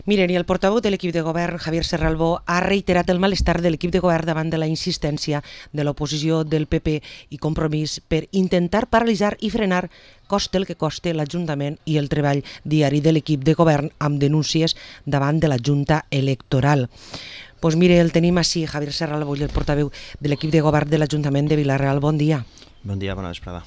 Miren, i el portaveu de l'equip de govern, Javier Serralbó, ha reiterat el malestar de l'equip de govern davant de la insistència de l'oposició del PP i Compromís per intentar paralitzar i frenar, coste el que coste, l'Ajuntament i el treball diari de l'equip de govern amb denúncies davant de la Junta Electoral. Doncs mire, el tenim així, Javier Serralbó, el portaveu de l'equip de govern de l'Ajuntament de Vila-real. Bon dia. Bon dia, bona vesprada.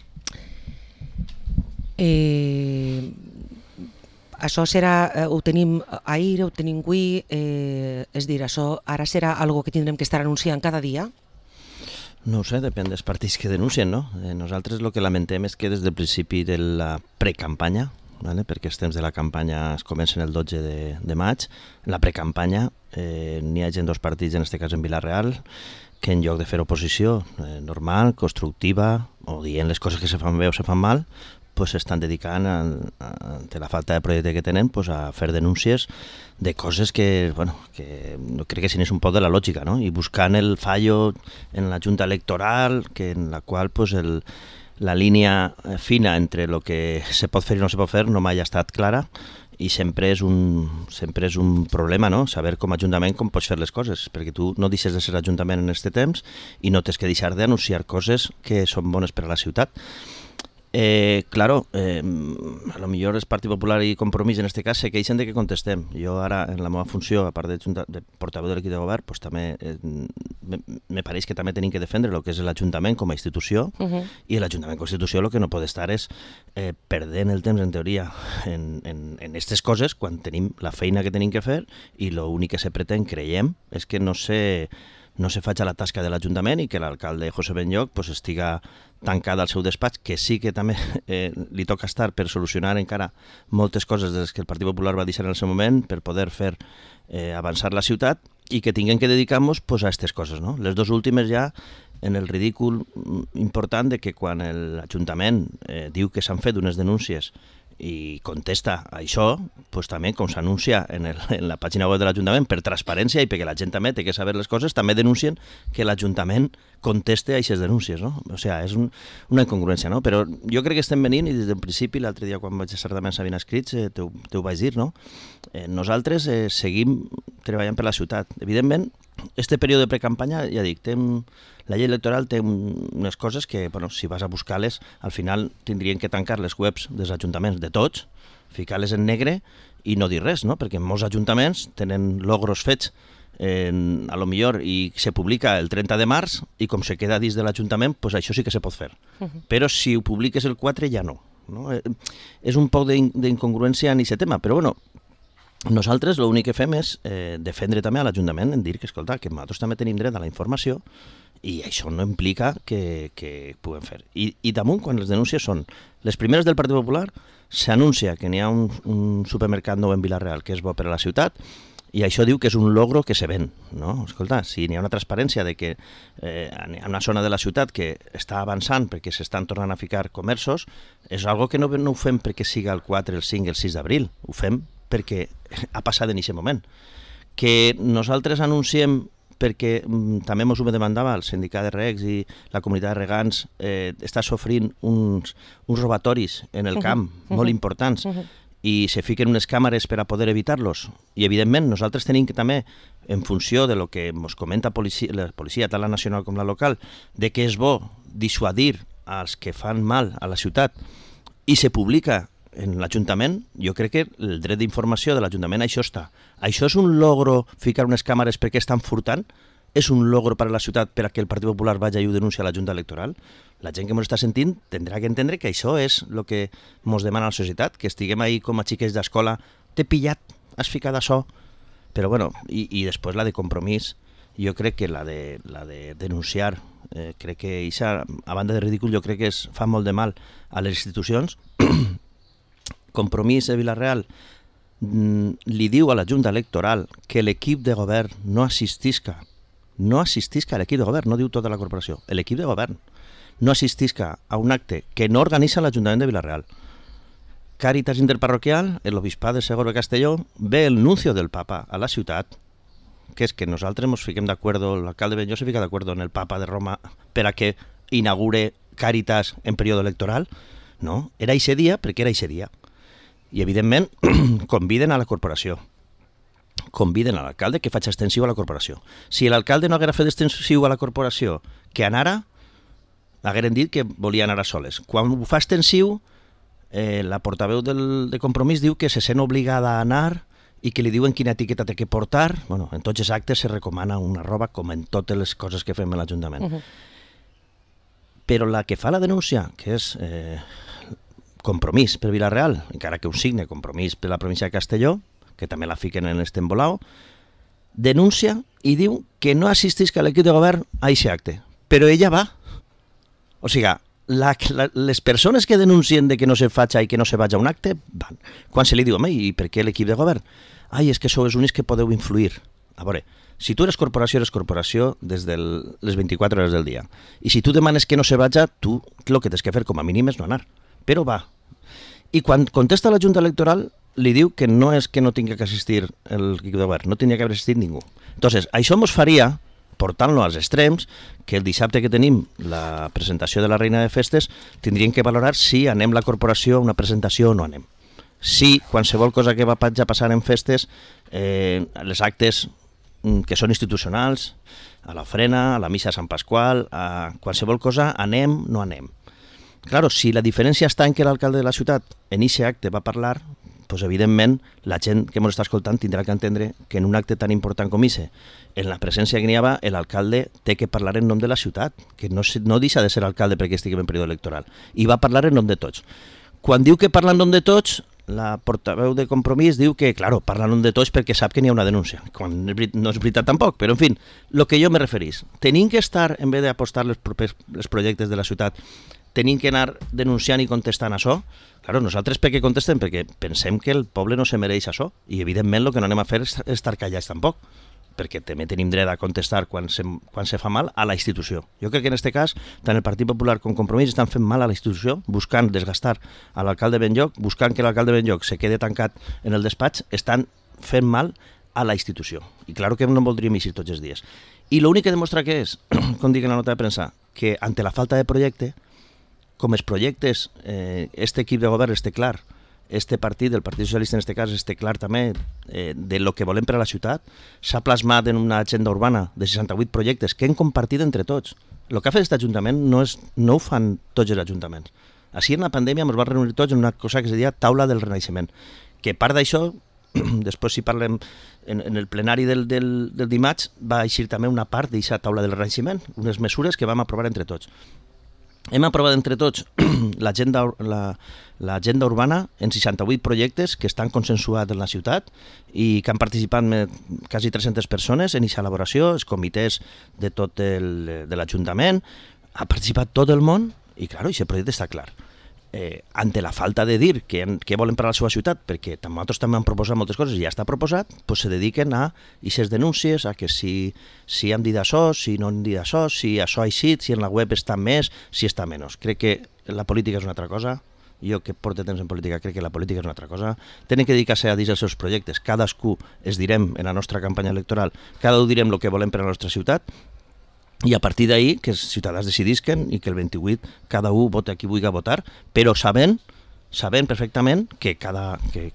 Això serà, ho tenim ahir, ho tenim avui, és dir, això ara serà algo que tindrem que estar anunciant cada dia? No ho sé, depèn dels partits que denuncien, no? Nosaltres el que lamentem és que des del principi de la precampanya, perquè els temps de la campanya es comencen el 12 de maig, en la precampanya n'hi hagi dos partits, en aquest cas en Vila-real, que en lloc de fer oposició normal, constructiva, o dient les coses que se fan bé o se fan mal, pues s'estan dedicant, ante la falta de projecte que tenen, pues a fer denúncies de coses que, bueno, que no crec que si n'és un poc de la lògica, no? I buscant el fallo en la Junta Electoral, que en la qual pues la línia fina entre el que se pot fer i no se pot fer no mai ha estat clara, i sempre és un problema, no? Saber com a Ajuntament com pots fer les coses, perquè tu no deixes de ser Ajuntament en aquest temps i no tens que deixar d'anunciar coses que són bones per a la ciutat. Claro, a lo millor el Partit Popular i Compromís en este cas se queixen de que contestem. Jo ara en la meva funció, a part de portaveu de l'equip de govern, pues també me pareix que també tenim que defendre el que és l'Ajuntament com a institució, i l'Ajuntament com a institució el que no pot estar és perdent el temps en teoria en aquestes coses quan tenim la feina que tenim que fer, i l'únic que se pretén, creiem, és que no se faci la tasca de l'Ajuntament i que l'alcalde José Benlloch pues, estiga tancat al seu despatx, que sí que també li toca estar per solucionar encara moltes coses des que el Partit Popular va deixar en el seu moment per poder fer avançar la ciutat, i que tinguem que dedicar-nos pues, a aquestes coses, no? Les dues últimes ja en el ridícul important de que quan l'Ajuntament diu que s'han fet unes denúncies i contesta a això, pues, també com s'anuncia en la pàgina web de l'Ajuntament per transparència i perquè la gent també té que saber les coses, també denuncien que l'Ajuntament conteste a aquestes denúncies, no? O sigui, és una incongruència, no? Però jo crec que estem venint, i des del principi, l'altre dia quan vaig estar també sabint escrits, te ho vaig dir, no? Nosaltres seguim treballant per la ciutat. Evidentment, este període de precampanya, ja dic, la llei electoral té unes coses que, bueno, si vas a buscar-les, al final tindrien que tancar les webs dels ajuntaments de tots, ficar-les en negre i no dir res, no? Perquè molts ajuntaments tenen logros fets a lo millor i se publica el 30 de març i com se queda dins de l'Ajuntament, pues això sí que se pot fer. Però si ho publiques el 4 ja no. És un poc d'incongruència en aquest tema, però bueno, nosaltres l'únic que fem és defendre també a l'Ajuntament en dir que, escolta, que nosaltres també tenim dret a la informació i això no implica que puguem fer. I damunt, quan les denúncies són les primeres del Partit Popular, s'anuncia que n'hi ha un supermercat nou en Vila-real que és bo per a la ciutat, i això diu que és un logro que se ven, no? Escolta, si n'hi ha una transparència de que hi ha una zona de la ciutat que està avançant perquè s'estan tornant a ficar comerços, és algo que no ho fem perquè siga el 4, el 5, el 6 d'abril, ho fem perquè ha passat en aquest moment. Que nosaltres anunciem perquè també ens ho demandava el sindicat de regs i la comunitat de regants, està sofrint uns robatoris en el camp molt importants, i se fiquen unes càmeres per a poder evitar-los. I, evidentment, nosaltres tenim que també, en funció de lo que ens comenta la policia, tant la nacional com la local, de que és bo dissuadir als que fan mal a la ciutat, i se publica en l'Ajuntament, jo crec que el dret d'informació de l'Ajuntament això està. Això és un logro, ficar unes càmeres perquè estan furtant? És un logro per a la ciutat per a que el Partit Popular vagi i ho denuncia a la Junta Electoral? La gent que ens està sentint tindrà que entendre que això és el que ens demana la societat, que estiguem ahí com a xiquets d'escola, t'he pillat, has ficat això. Però bueno, i després la de Compromís, jo crec que la de denunciar, crec que a banda de ridícul, jo crec que fa molt de mal a les institucions. Compromís de Vila-real li diu a la Junta Electoral que l'equip de govern no assistisca a l'equip de govern, no diu tota la corporació, l'equip de govern no assistisca a un acte que no organitza l'Ajuntament de Vila-real. Càritas Interparroquial, l'Obispat de Segorbe Castelló, ve el nuncio del Papa a la ciutat, que és que nosaltres ens fiquem d'acord, l'alcalde Benlloch se fica d'acord en el Papa de Roma per a que inaugure Càritas en període electoral. No, era eixe dia perquè era eixe dia. I, evidentment, conviden a la corporació. conviden a l'alcalde que faig extensiu a la corporació. Si l'alcalde no haguera fet extensiu a la corporació que anara, hagueren dit que volia anar a soles. Quan ho fa extensiu, la portaveu de Compromís diu que se sent obligada a anar i que li diuen quina etiqueta té que portar. Bueno, en tots els actes se recomana una roba, com en totes les coses que fem a l'Ajuntament. Però la que fa la denúncia, que és Compromís per Vila-real, encara que ho signe Compromís per la província de Castelló, que també la fiquen en l'estembolao, denuncia i diu que no assisteix a l'equip de govern a aquest acte. Però ella va. O sigui, les persones que denuncien de que no se faci i que no se vagi a un acte, van. Quan se li diu, home, i per què l'equip de govern? Ai, és que sou els únics que podeu influir. A veure, si tu eres corporació des de les 24 hores del dia. I si tu demanes que no se vagi, tu el que tens que fer com a mínim és no anar. Però va. I quan contesta la Junta Electoral, li diu que no és que no tingui que assistir l'equip de govern, no tindria que haver assistit ningú. Entonces, això mos faria, portant-lo als extrems, que el dissabte que tenim la presentació de la Reina de Festes tindríem que valorar si anem la corporació a una presentació o no anem. Si qualsevol cosa que vagi a passar en festes, les actes que són institucionals, a l'ofrena, a la missa de Sant Pasqual, a qualsevol cosa, anem, no anem. Claro, si la diferència està en que l'alcalde de la ciutat en aquest acte va parlar, pues evidentment la gent que ens està escoltant tindrà que entendre que en un acte tan important com aquest, en la presència que n'hi ha, l'alcalde té que parlar en nom de la ciutat, que no deixa de ser alcalde perquè estiguem en període electoral, i va parlar en nom de tots. Quan diu que parla en nom de tots, la portaveu de Compromís diu que, claro, parla en nom de tots perquè sap que n'hi ha una denúncia, quan no és veritat tampoc, però en fi, el que jo me referís, tenim que estar, en vez d'apostar els projectes de la ciutat, tenim que anar denunciant i contestant això. Claro, nosaltres per què contestem? Perquè pensem que el poble no se mereix això, i evidentment el que no anem a fer és estar callats tampoc, perquè també tenim dret a contestar quan se fa mal a la institució. Jo crec que en aquest cas, tant el Partit Popular com Compromís estan fent mal a la institució, buscant desgastar a l'alcalde Benlloc, buscant que l'alcalde Benlloc se quede tancat en el despatx, estan fent mal a la institució. I clar que no en voldríem eixir tots els dies. I l'únic que demostra que és, com dic en la nota de premsa, que ante la falta de projecte, com els projectes, este equip de govern este clar, este partit, el Partit Socialista en este cas, este clar també de lo que volem per a la ciutat, s'ha plasmat en una agenda urbana de 68 projectes que hem compartit entre tots. El que ha fet aquest Ajuntament no ho fan tots els ajuntaments. Així en la pandèmia ens vam reunir tots en una cosa que es deia Taula del Renaixement, que part d'això, després si parlem en el plenari del dimarts, va eixir també una part d'aquesta Taula del Renaixement, unes mesures que vam aprovar entre tots. Hem aprovat entre tots l'agenda urbana en 68 projectes que estan consensuats en la ciutat i que han participat quasi 300 persones en aquesta elaboració, els comitès de tot de l'Ajuntament, ha participat tot el món i, clar, aquest projecte està clar. Ante la falta de dir què volen per a la seva ciutat, perquè nosaltres també hem proposat moltes coses i ja està proposat, pues se dediquen a aquestes denúncies, a que si hem dit això, si no hem dit això, si això ha eixit, si en la web està més, si està menys. Crec que la política és una altra cosa, jo que porto temps en política crec que la política és una altra cosa, tenen que dedicar-se a dir els seus projectes, cadascú es direm en la nostra campanya electoral, cada un direm el que volem per a la nostra ciutat, i a partir d'ahir que els ciutadans decidisquen i que el 28 cada un vota qui vulgui votar, però sabent perfectament que a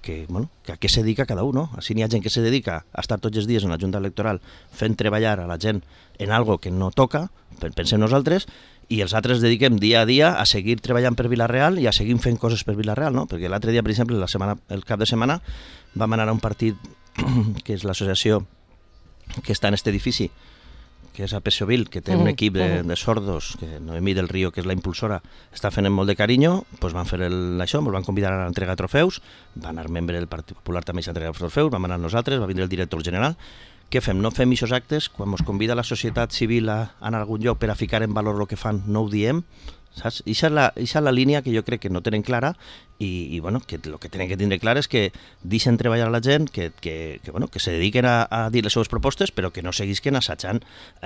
què se dedica cada un, no? Així n'hi ha gent que se dedica a estar tots els dies en la Junta Electoral fent treballar a la gent en algo que no toca, pensem nosaltres, i els altres dediquem dia a dia a seguir treballant per Vila-real i a seguir fent coses per Vila-real, no? Perquè l'altre dia, per exemple, el cap de setmana, vam anar a un partit que és l'associació que està en aquest edifici, que és a Pessovil, que té un equip de sordos, que Noemí del Río, que és la impulsora, està fent molt de carinyo, doncs van fer això, ens van convidar a l'entrega de trofeus, va anar membre del Partit Popular també a l'entrega de trofeus, vam anar nosaltres, va vindre el director general. Què fem? No fem aquests actes, quan ens convida la societat civil a anar a algun lloc per a ficar en valor el que fan, no ho diem, saps? Ixa és la línia que jo crec que no tenen clara i bueno, que el que tenen que tindre clar és que deixen treballar a la gent, que se dediquen a dir les seves propostes, però que no seguisquen assajant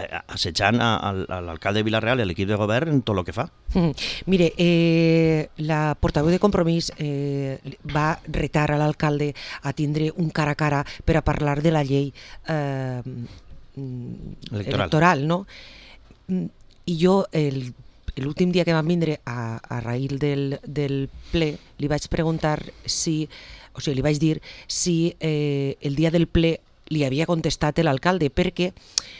a l'alcalde de Vila-real i a l'equip de govern en tot el que fa. Mire, la portaveu de Compromís va retar a l'alcalde a tindre un cara a cara per a parlar de la llei electoral, no? I jo l'últim dia que vam vindre a raïl del ple li vaig preguntar li vaig dir si el dia del ple li havia contestat l'alcalde, perquè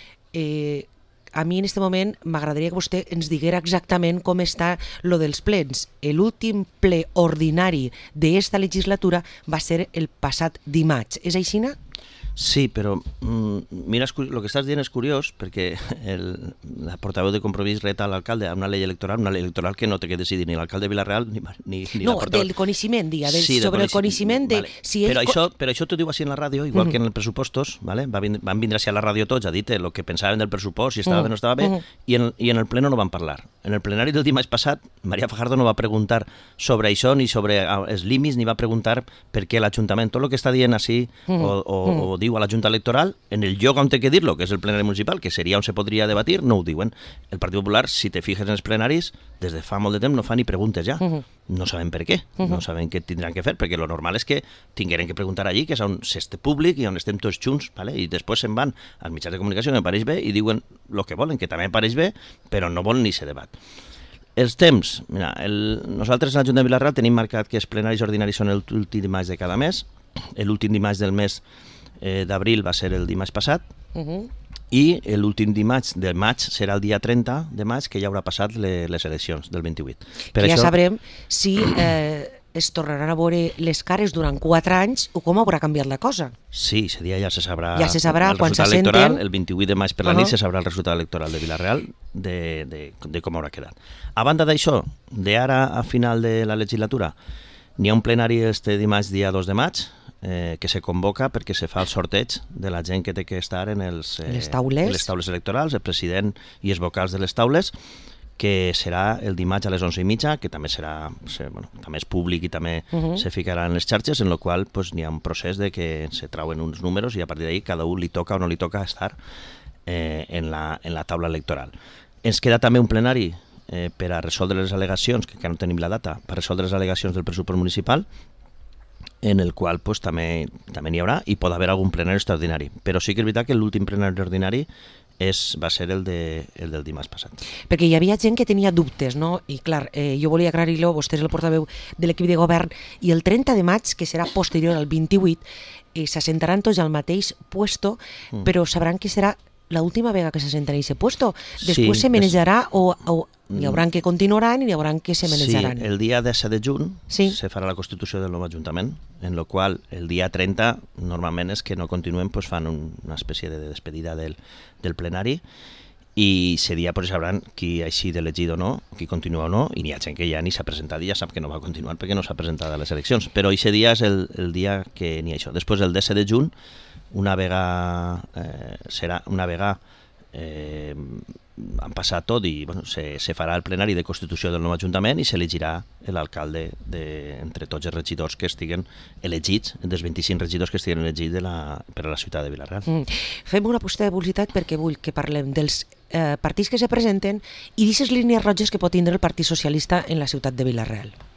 a mi en aquest moment m'agradaria que vostè ens diguera exactament com està lo dels plens. L'últim ple ordinari d'esta legislatura va ser el passat dimarts. És així? Sí, però mira, el que estàs dient és curiós, perquè la portaveu de Compromís reta a l'alcalde a una llei electoral que no té que decidir ni l'alcalde de Vila-real ni la portaveu. Del coneixement, sí, sobre el coneixement de... Vale. Si però això t'ho diu així en la ràdio, igual que en els pressupostos, vale? Van vindre així a la ràdio tots a dir el que pensaven del pressupost, si estava bé o no estava bé, i en el pleno no van parlar. En el plenari del dimarts passat, María Fajardo no va preguntar sobre això, ni sobre els límits, ni va preguntar per què l'Ajuntament. Tot el que està dient així, o diu a la Junta Electoral, en el lloc on té que dir-lo, que és el plenari municipal, que seria on se podria debatir, no ho diuen. El Partit Popular, si te fijes en els plenaris, des de fa molt de temps no fa ni preguntes ja. No saben per què, no saben què tindran que fer, perquè lo normal és que tingueren que preguntar allí, que és on s'este públic i on estem tots junts, ¿vale? I després se'n van als mitjans de comunicació que em pareix bé i diuen el que volen, que també em pareix bé, però no volen ni ser debat. Els temps, mira, nosaltres a l'Ajuntament de Vila-real tenim marcat que els plenaris ordinaris són l'últim dimarts de cada mes. L'últim dimarts del mes d'abril va ser el dimarts passat, i l'últim dimarts de maig serà el dia 30 de maig, que ja haurà passat les eleccions del 28. Ja sabrem si es tornaran a veure les cares durant 4 anys o com haurà canviat la cosa. Sí, aquest dia ja se sabrà el resultat electoral. El 28 de maig per la nit se sabrà el resultat electoral de Vila-real de com haurà quedat. A banda d'això, d'ara a final de la legislatura, n'hi ha un plenari este dimarts dia 2 de maig, que se convoca perquè se fa el sorteig de la gent que té que estar en les taules electorals, el president i els vocals de les taules, que serà el dimarts a les 11:30, que també també és públic i també se ficarà en les xarxes, en el qual n'hi ha un procés de que se trauen uns números i a partir d'ahí cada un li toca o no li toca estar en la taula electoral. Ens queda també un plenari per a resoldre les al·legacions, que encara no tenim la data, per resoldre les al·legacions del pressupost municipal, en el qual també n'hi haurà i pot haver algun plenari extraordinari. Però sí que és veritat que l'últim plenari ordinari va ser el del dimarts passat. Perquè hi havia gent que tenia dubtes, no? I clar, jo volia aclarir-lo, vostè és el portaveu de l'equip de govern, i el 30 de maig, que serà posterior al 28, s'assentaran tots al mateix puesto, però sabran que serà l'última vegada que s'assenten en aquest puesto. Després se manejarà o n'hi haurà que continuaran i n'hi haurà que se manejaran. Sí, el dia 17 de juny se farà la constitució del nou Ajuntament, en la qual el dia 30 normalment és que no continuen, fan una espècie de despedida del plenari i aquest dia sabran qui ha eixit elegit o no, qui continua o no, i n'hi ha gent que ja ni s'ha presentat i ja sap que no va continuar perquè no s'ha presentat a les eleccions, però aquest dia és el dia que n'hi ha això. Després, el 17 de juny, serà una vegada han passat tot i se farà el plenari de constitució del nou Ajuntament i s'elegirà l'alcalde entre tots els regidors que estiguen elegits, dels 25 regidors que estiguen elegits per a la ciutat de Vila-real. Fem una posta de publicitat perquè vull que parlem dels partits que se presenten i d'aquestes línies roges que pot tindre el Partit Socialista en la ciutat de Vila-real.